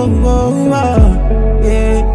oh, oh, yeah.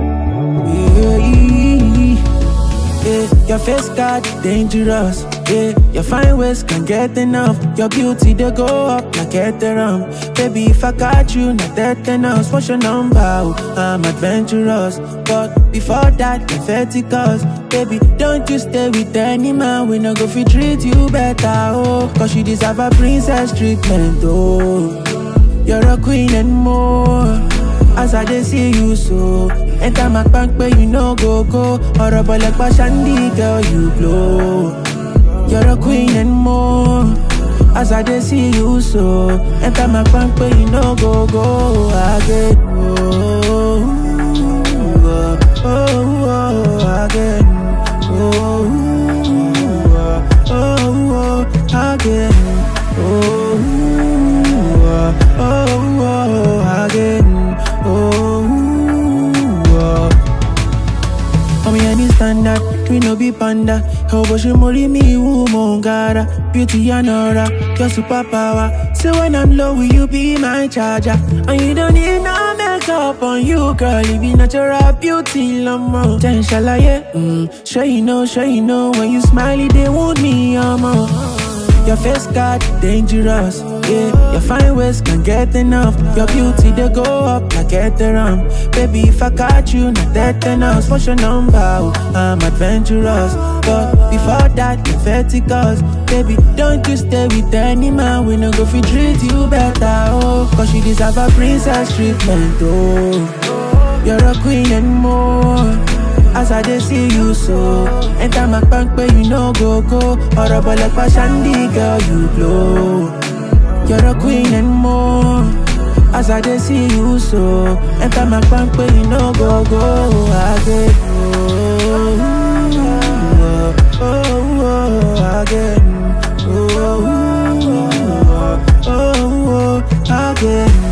Yeah, your face got dangerous. Yeah, your fine ways can't get enough. Your beauty they go up like Ethereum. Baby, if I got you, not that enough. What's your number? Oh, I'm adventurous, but before that, patheticals. Baby, don't you stay with any man. We no go fit treat you better. Oh, cause you deserve a princess treatment. Oh, you're a queen and more. As I dey see you so. Enter my bank, but you know go. Horrible like Bashandi, girl, you glow. You're a queen and more. As I dey see you so. Enter my bank, but you know go. I get I get I get standard, we no be panda. How about you marry me, woman, gara? Beauty and aura, your superpower. So when I'm low, will you be my charger? And you don't need no makeup on you, girl. You be natural beauty, lamo. Then shall I, yeah? Sure you know. When you smile, they want me, Your face got dangerous, yeah. Your fine ways can't get enough. Your beauty they go up like Ethereum. Baby, if I got you, not that enough. What's your number? Oh, I'm adventurous, but before that, patheticals. Baby, don't you stay with any man. We no go fit treat you better. Oh, cause you deserve a princess treatment. Oh, you're a queen and more. As I dey see you so. Enter my bank, but you know go. Horrible like Bashandi, girl, you glow. You're a queen and more. As I dey see you so. Enter my bank, but you know go. I get I get I get